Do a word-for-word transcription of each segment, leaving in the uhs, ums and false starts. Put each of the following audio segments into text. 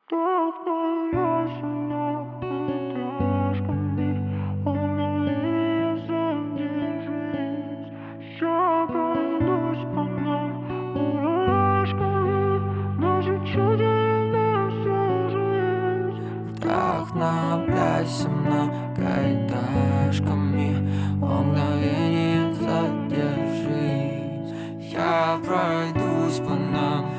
Вдохновляйся мурашками, мгновенье задержись. Я пройдусь по нам мурашками, наши чудеса на всю жизнь. Вдохновляйся многоэтажками, мгновенье задержись. Я пройдусь по нам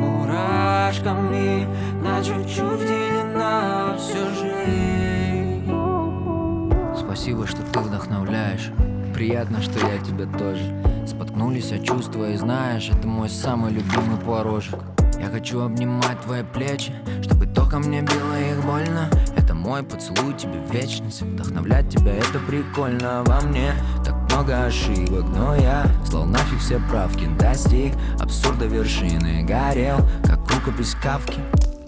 мурашками, на чуть-чуть или на всю жизнь. Спасибо, что ты вдохновляешь. Приятно, что я тебя тоже. Споткнулись от чувства, и знаешь, это мой самый любимый порожек. Я хочу обнимать твои плечи, чтобы током мне било их больно. Это мой поцелуй тебе в вечность. Вдохновлять тебя — это прикольно. Во мне так много ошибок, но я слал нафиг все правки. Достиг абсурда вершины, горел, как рукопись Кавки.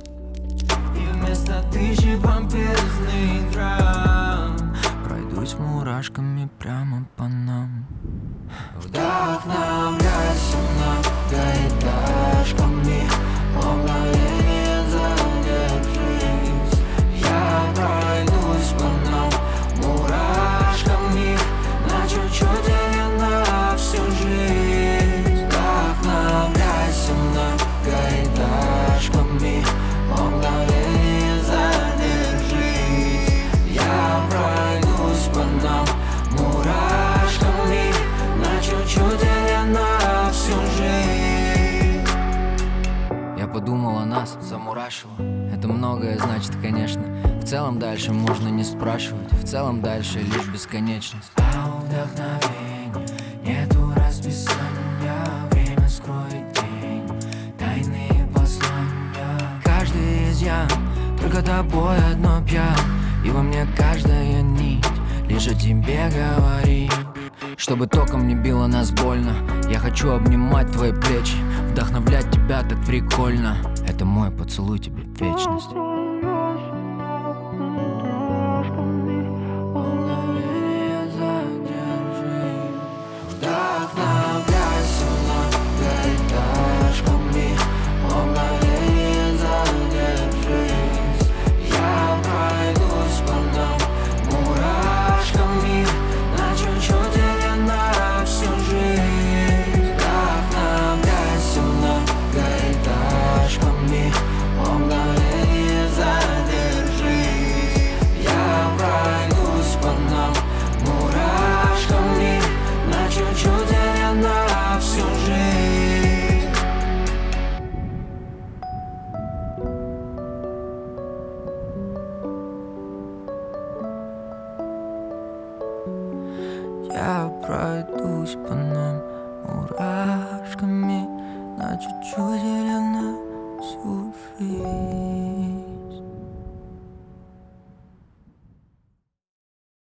И вместо тысячи помпезных драм пройдусь мурашками прямо по нам. Вдохновляйся многоэтажками, мгновенье задержись. Я пройдусь по нам мурашками, на чуть-чуть или на всю жизнь. Вдохновляйся многоэтажками, мгновенье задержись. Я пройдусь по нам мурашками, на чуть-чуть или на всю жизнь. Я подумал о нас, замурашило. Это многое значит, конечно. В целом дальше можно не спрашивать. В целом дальше лишь бесконечность. А у вдохновения нету расписания. Время скроет день, тайные послания. Каждый изъян только тобой одно пьян. И во мне каждая нить лишь о тебе говорит. Чтобы током не било нас больно, я хочу обнимать твои плечи, вдохновлять тебя так прикольно. Это мой поцелуй тебе в вечность. Мгновенье задержись. Вдохновляйся многоэтажками, мгновенье задержись. Я пройдусь по нам мурашками, на чуть-чуть или на всю жизнь. Вдохновляйся многоэтажками, мгновенье задержись. Я пройдусь по нам мурашками, на чуть-чуть или на всю жизнь. Я пройдусь по нам